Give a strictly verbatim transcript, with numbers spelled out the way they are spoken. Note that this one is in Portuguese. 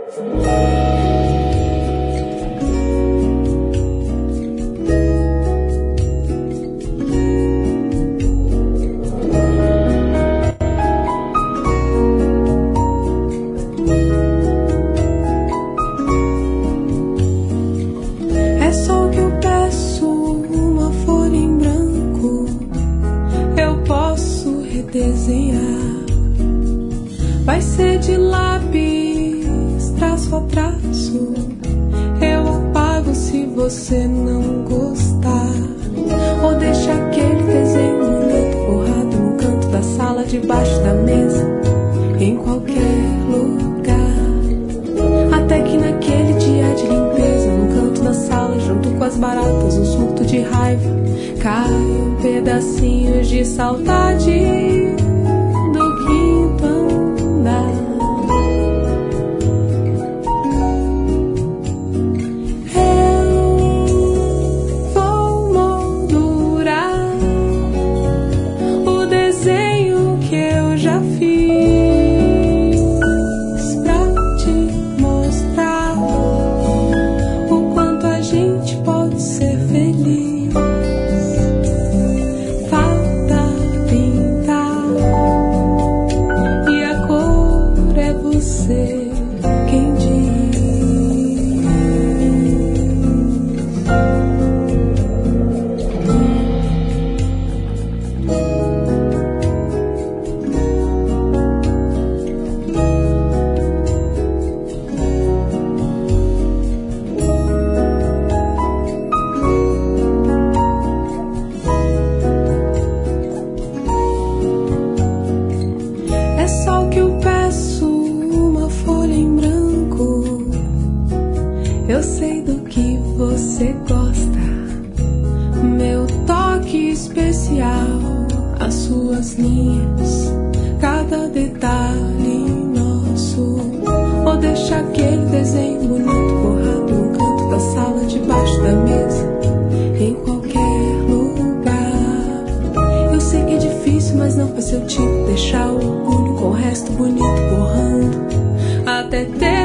Desenhar vai ser de lápis, traço a traço. Eu apago se você não gostar, ou deixa aquele desenho bonito borrado no canto da sala, debaixo da mesa, em qualquer lugar. Até que naquele dia de limpeza, no canto da sala, junto com as baratas, um surto de raiva, caem pedacinhos de saudade. Eu sei do que você gosta, meu toque especial, as suas linhas, cada detalhe nosso. Ou deixa aquele desenho bonito borrado no canto da sala, debaixo da mesa, em qualquer lugar. Eu sei que é difícil, mas não faz seu tipo deixar o orgulho com o resto bonito borrando, até ter